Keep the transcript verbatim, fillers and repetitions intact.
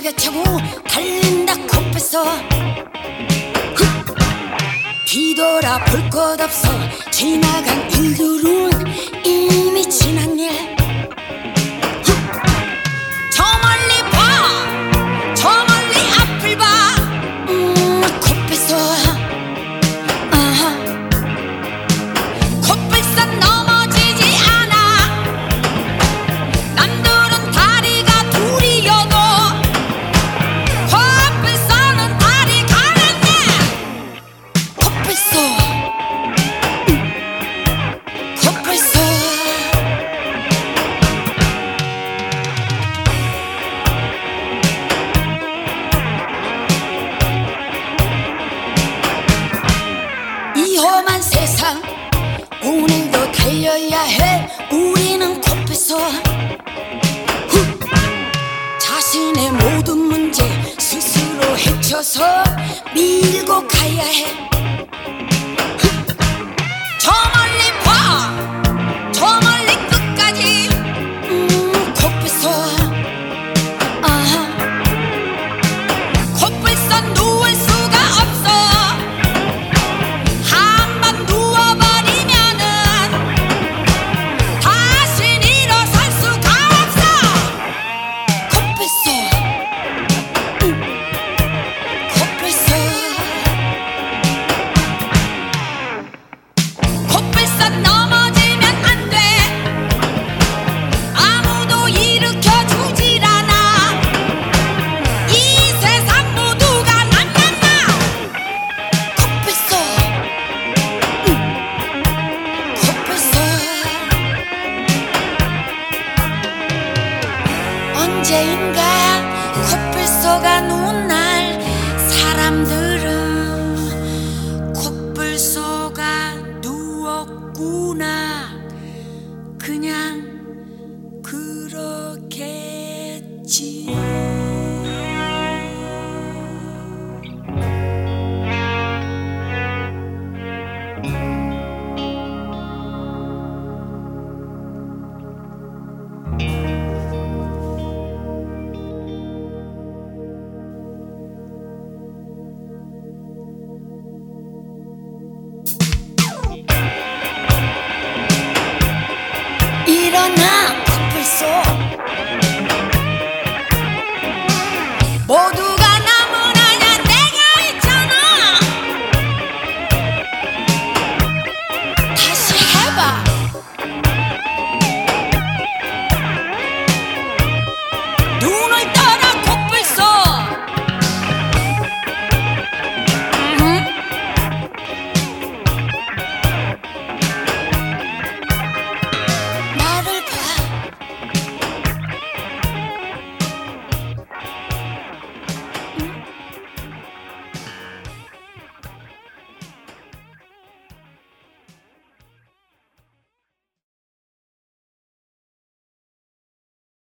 내려차고 달린다 코뿔소. 뒤돌아 볼 것 없어. 지나간 일들은 이미 지난 일. 저 멀리 봐, 저 멀리 앞을 봐. 음, 코뿔소. 아하. 코뿔소 넘어지지 않아. 남들은 다리가 둘이어도 코뿔소는 다리 가는데. 코뿔소. 코뿔소. 이 험한 세상 오늘도 달려야 해. 우리는 코뿔소. 후. 자신의 모든 문제 스스로 헤쳐서 밀고 가야 해. 후. 저 멀리 봐, 저 멀리 끝까지. 음, 코뿔소. 아하. 코뿔소 누울 수가 없어. 한 번 누워버리면은 다신 일어설 수가 없어. 코뿔소. 음. 코뿔소. 코뿔소 넘어지면 안 돼. 아무도 일으켜주질 않아. 이 세상 모두가 남는다. 코뿔소. 음. 코뿔소. 언제인가 코뿔소가 누운 날 사람들은 코뿔소가 누웠구나 그냥 그렇겠지. 일어나 코뿔소.